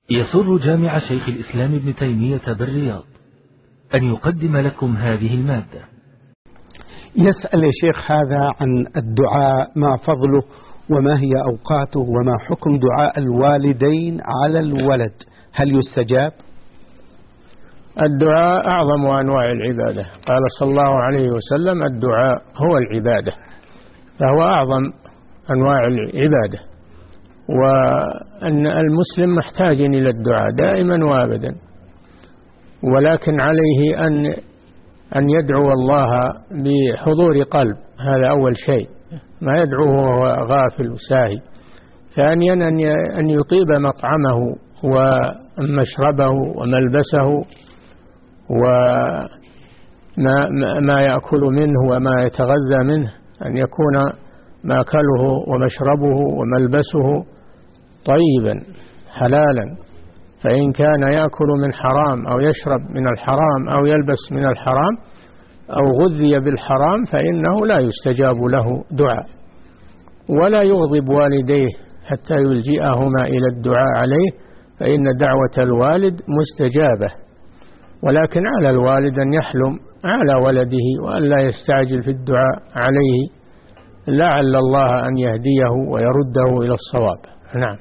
يسر جامع شيخ الإسلام ابن تيمية بالرياض أن يقدم لكم هذه المادة. يسأل يا شيخ هذا عن الدعاء، ما فضله وما هي أوقاته وما حكم دعاء الوالدين على الولد، هل يستجاب؟ الدعاء أعظم أنواع العبادة، قال صلى الله عليه وسلم الدعاء هو العبادة، فهو أعظم أنواع العبادة، وأن المسلم محتاج إلى الدعاء دائما وابدا، ولكن عليه أن يدعو الله بحضور قلب، هذا أول شيء، ما يدعوه وهو غافل وساهي. ثانيا أن يطيب مطعمه ومشربه وملبسه وما يأكل منه وما يتغذى منه، أن يكون مأكله ومشربه وملبسه طيبا حلالا، فإن كان يأكل من حرام أو يشرب من الحرام أو يلبس من الحرام أو غذي بالحرام فإنه لا يستجاب له دعاء، ولا يغضب والديه حتى يلجئهما إلى الدعاء عليه، فإن دعوة الوالد مستجابة، ولكن على الوالد أن يحلم على ولده وأن لا يستعجل في الدعاء عليه، لعل الله أن يهديه ويرده إلى الصواب. نعم.